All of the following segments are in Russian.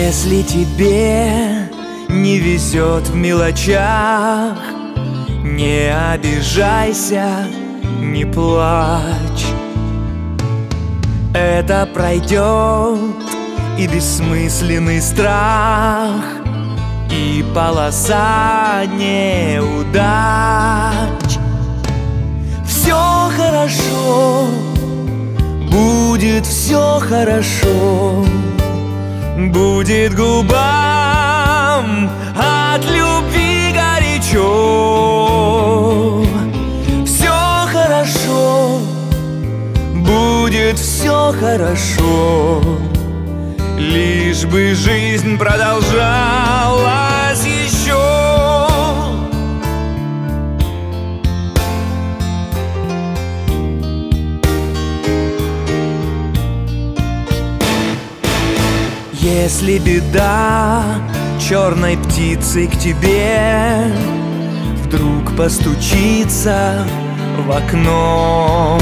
Если тебе не везет в мелочах, не обижайся, не плачь. Это пройдет и бессмысленный страх, и полоса неудач. Все хорошо, будет все хорошо, будет губам от любви горячо. Все хорошо, будет все хорошо, лишь бы жизнь продолжалась еще. Если беда черной птицей к тебе вдруг постучится в окно,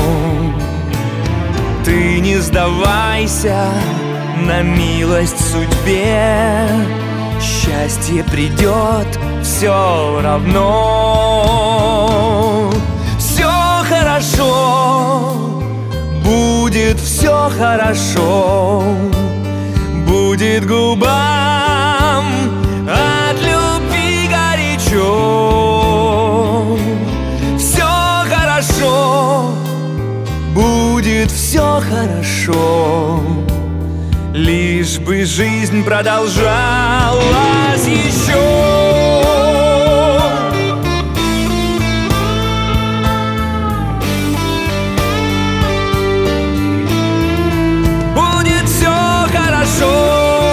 ты не сдавайся на милость судьбе, счастье придет все равно. Все хорошо, будет все хорошо, будет губам от любви горячо. Все хорошо, будет все хорошо, лишь бы жизнь продолжалась еще. Будет все хорошо,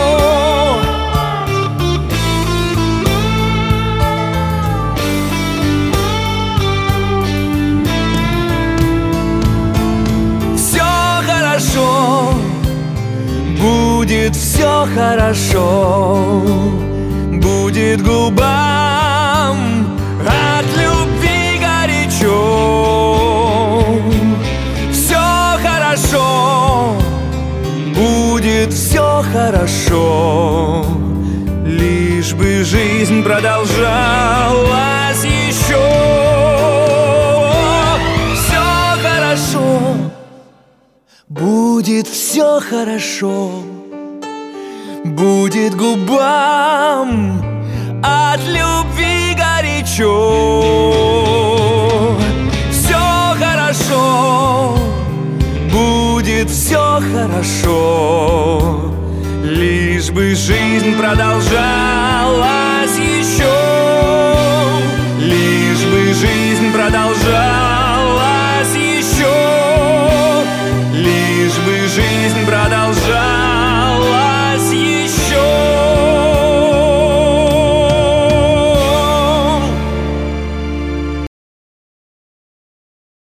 будет все хорошо, будет губам от любви горячо. Все хорошо, будет все хорошо, лишь бы жизнь продолжалась еще. Все хорошо, будет все хорошо, будет губам от любви горячо. Все хорошо, будет все хорошо, лишь бы жизнь продолжалась.